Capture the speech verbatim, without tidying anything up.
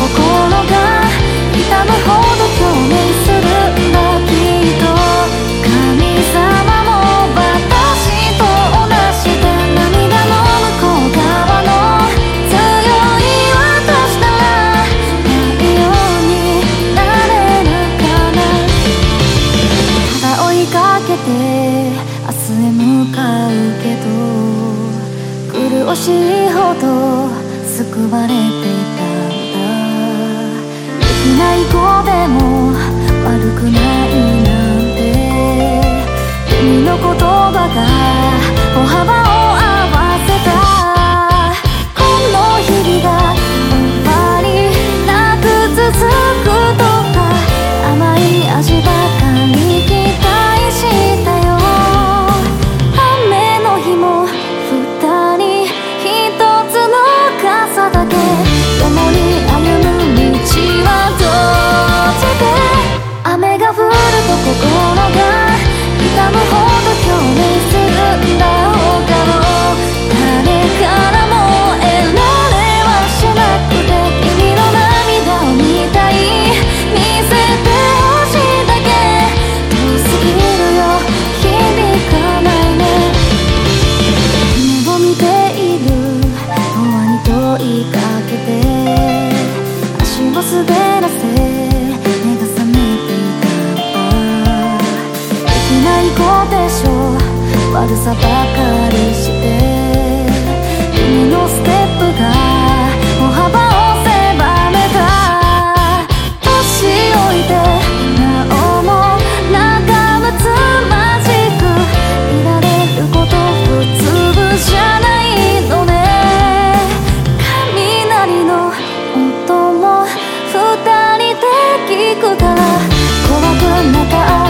心が痛むほど共鳴するんだ。きっと神様も私と同じで、涙の向こう側の強い私なら太陽になれるかな。ただ追いかけて明日へ向かうけど、苦しいほど救われていたんだ。できない子でも悪くないなんて、君の言葉が歩幅を合わせた。この日々が終わりなく続くとか、甘い味ばかり期待したよ。雨の日も二人一つの傘だけ、共に歩む道はどっちで。雨が降ると心が痛むほど共鳴するんだ。他の誰からも得られはしなくて、君の涙を見たい、見せてほしいだけ。遠すぎるよ、響かないね。夢を見ている永遠に問いかけて、足を滑らせ目が覚めていたんだ。できない子でしょ、悪さばかりして。君のステップが歩幅を狭めた。年老いてなおも仲睦まじくいられること普通じゃないのね。雷の音も二人で聞くから、怖くなかった